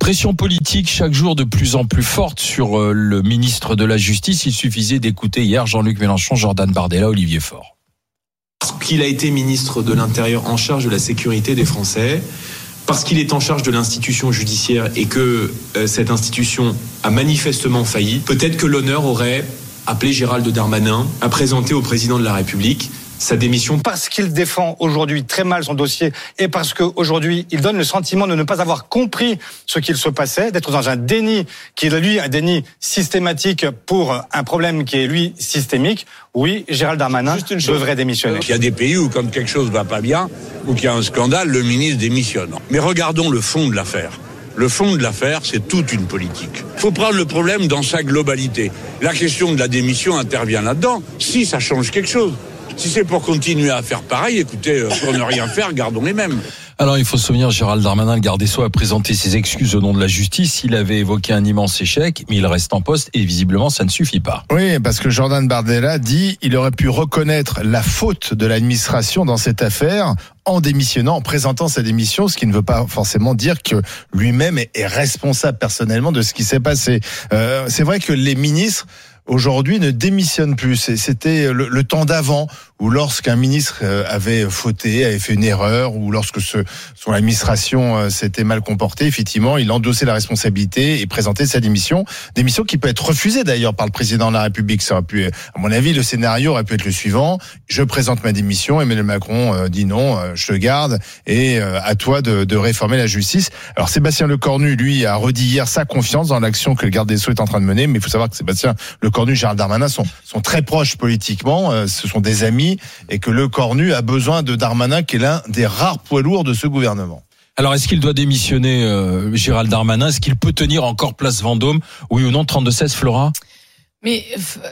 Pression politique chaque jour de plus en plus forte sur le ministre de la Justice. Il suffisait d'écouter hier Jean-Luc Mélenchon, Jordan Bardella, Olivier Faure. Parce qu'il a été ministre de l'Intérieur en charge de la sécurité des Français, parce qu'il est en charge de l'institution judiciaire et que cette institution a manifestement failli, peut-être que l'honneur aurait appelé Gérald Darmanin à présenter au président de la République sa démission. Parce qu'il défend aujourd'hui très mal son dossier et parce qu'aujourd'hui, il donne le sentiment de ne pas avoir compris ce qu'il se passait, d'être dans un déni qui est, lui, un déni systématique pour un problème qui est, lui, systémique. Oui, Gérald Darmanin devrait démissionner. Il y a des pays où, quand quelque chose va pas bien, ou qu'il y a un scandale, le ministre démissionne. Mais regardons le fond de l'affaire. Le fond de l'affaire, c'est toute une politique. Il faut prendre le problème dans sa globalité. La question de la démission intervient là-dedans, si ça change quelque chose. Si c'est pour continuer à faire pareil, écoutez, pour ne rien faire, gardons les mêmes. Alors, il faut se souvenir, Gérald Darmanin, le garde des Sceaux, a présenté ses excuses au nom de la justice. Il avait évoqué un immense échec, mais il reste en poste et visiblement, ça ne suffit pas. Oui, parce que Jordan Bardella dit il aurait pu reconnaître la faute de l'administration dans cette affaire en démissionnant, en présentant sa démission, ce qui ne veut pas forcément dire que lui-même est responsable personnellement de ce qui s'est passé. C'est vrai que les ministres aujourd'hui ne démissionne plus. C'était le temps d'avant où lorsqu'un ministre avait fauté, avait fait une erreur, ou lorsque son administration s'était mal comportée, effectivement, il endossait la responsabilité et présentait sa démission. Démission qui peut être refusée d'ailleurs par le président de la République. Ça aurait pu, à mon avis, le scénario aurait pu être le suivant. Je présente ma démission, Emmanuel Macron dit non, je te garde, et à toi de réformer la justice. Alors Sébastien Lecornu, lui, a redit hier sa confiance dans l'action que le garde des Sceaux est en train de mener, mais il faut savoir que Sébastien Lecornu et Gérald Darmanin sont très proches politiquement, ce sont des amis, et que Lecornu a besoin de Darmanin, qui est l'un des rares poids lourds de ce gouvernement. Alors, est-ce qu'il doit démissionner, Gérald Darmanin? Est-ce qu'il peut tenir encore place Vendôme? Oui ou non, 32-16, Flora? Mais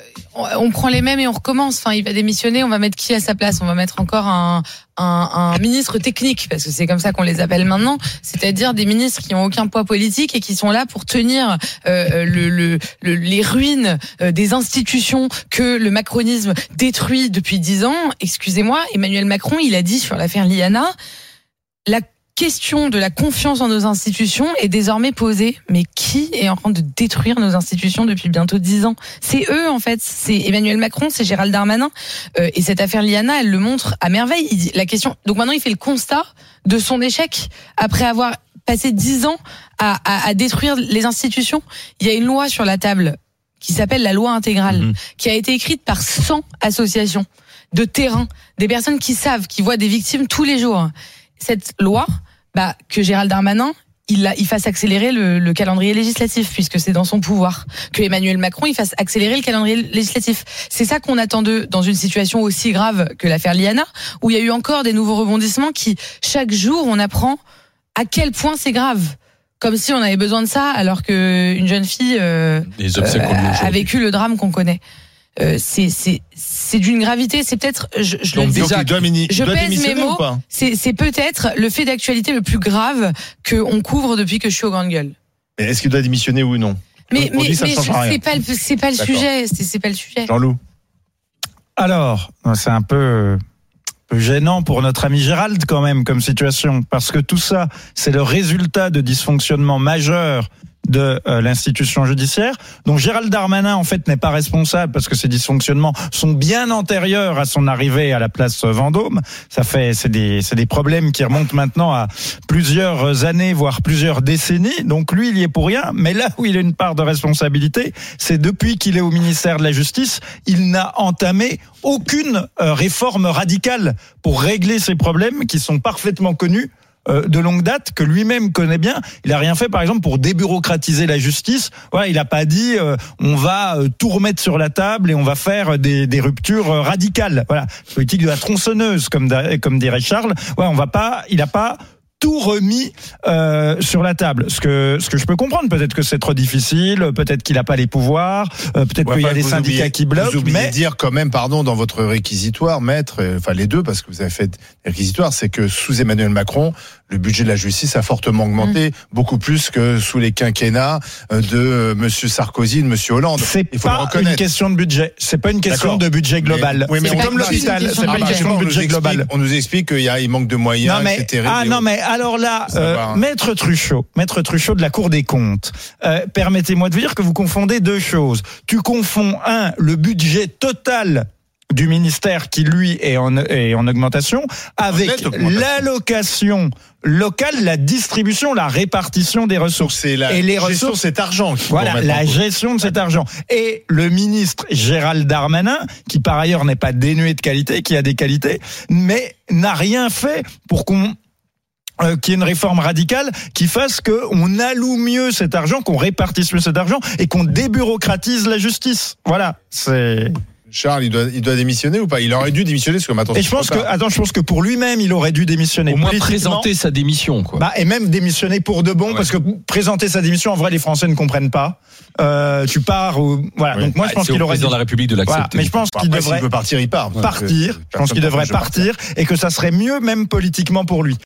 on prend les mêmes et on recommence. Enfin, il va démissionner, on va mettre qui à sa place? On va mettre encore un ministre technique, parce que c'est comme ça qu'on les appelle maintenant, c'est-à-dire des ministres qui ont aucun poids politique et qui sont là pour tenir les ruines des institutions que le macronisme détruit depuis 10 ans. Excusez-moi, Emmanuel Macron, il a dit sur l'affaire Liana, la question de la confiance en nos institutions est désormais posée. Mais qui est en train de détruire nos institutions depuis bientôt 10 ans? C'est eux, en fait. C'est Emmanuel Macron, c'est Gérald Darmanin. Et cette affaire Liana, elle le montre à merveille. Il dit la question. Donc maintenant, il fait le constat de son échec après avoir passé 10 ans à détruire les institutions. Il y a une loi sur la table qui s'appelle la loi intégrale, qui a été écrite par 100 associations de terrain, des personnes qui savent, qui voient des victimes tous les jours. Cette loi, que Gérald Darmanin, il fasse accélérer le calendrier législatif, puisque c'est dans son pouvoir. Que Emmanuel Macron, il fasse accélérer le calendrier législatif. C'est ça qu'on attend d'eux dans une situation aussi grave que l'affaire Liana, où il y a eu encore des nouveaux rebondissements qui, chaque jour, on apprend à quel point c'est grave. Comme si on avait besoin de ça, alors qu'une jeune fille a vécu le drame qu'on connaît. C'est d'une gravité, c'est peut-être, je pèse mes mots, c'est peut-être le fait d'actualité le plus grave qu'on couvre depuis que je suis au Grande Gueule. Mais est-ce qu'il doit démissionner ou non? Mais c'est pas le sujet, c'est pas le sujet. Jean-Loup. Alors, c'est un peu gênant pour notre ami Gérald quand même comme situation, parce que tout ça, c'est le résultat de dysfonctionnements majeurs de l'institution judiciaire, dont Gérald Darmanin en fait n'est pas responsable, parce que ces dysfonctionnements sont bien antérieurs à son arrivée à la place Vendôme. C'est des problèmes qui remontent maintenant à plusieurs années, voire plusieurs décennies. Donc lui, il y est pour rien. Mais là où il a une part de responsabilité, c'est depuis qu'il est au ministère de la Justice, il n'a entamé aucune réforme radicale pour régler ces problèmes qui sont parfaitement connus de longue date, que lui-même connaît bien. Il a rien fait, par exemple, pour débureaucratiser la justice. Voilà, il a pas dit on va tout remettre sur la table et on va faire des ruptures radicales. Voilà, politique de la tronçonneuse, comme dirait Charles. Ouais, il a pas tout remis sur la table. Ce que je peux comprendre, peut-être que c'est trop difficile, peut-être qu'il n'a pas les pouvoirs, peut-être qu'il y a des syndicats qui bloquent. Vous oubliez de dire quand même, pardon, dans votre réquisitoire, maître, enfin les deux, parce que vous avez fait des réquisitoires, c'est que sous Emmanuel Macron, le budget de la justice a fortement augmenté, beaucoup plus que sous les quinquennats de Monsieur Sarkozy, de Monsieur Hollande. C'est pas une question de budget. C'est pas une question de budget global. Mais c'est comme l'hôpital. C'est pas une question de budget global. On nous explique qu'il manque de moyens, c'est terrible. alors là, Ça va. Maître Truchot de la Cour des comptes, permettez-moi de vous dire que vous confondez deux choses. Tu confonds, le budget total du ministère qui, lui, est en augmentation, avec l'allocation locale, la distribution, la répartition des ressources. C'est la gestion de cet argent. Voilà, la gestion de cet argent. Et le ministre Gérald Darmanin, qui par ailleurs n'est pas dénué de qualité, qui a des qualités, mais n'a rien fait pour qu'il y ait une réforme radicale qui fasse qu'on alloue mieux cet argent, qu'on répartisse mieux cet argent et qu'on débureaucratise la justice. Voilà, c'est... Charles, il doit démissionner ou pas? Il aurait dû démissionner parce que maintenant. Et je pense que pour lui-même, il aurait dû démissionner. Au moins présenter sa démission, quoi. Et même démissionner pour de bon, parce que présenter sa démission, en vrai, les Français ne comprennent pas. Tu pars ou voilà. Oui. Donc moi, je pense qu'il aurait dû. Président de la République de l'accepter. Voilà. Mais je pense qu'il devrait partir, il part. partir. Je pense qu'il devrait partir et que ça serait mieux même politiquement pour lui.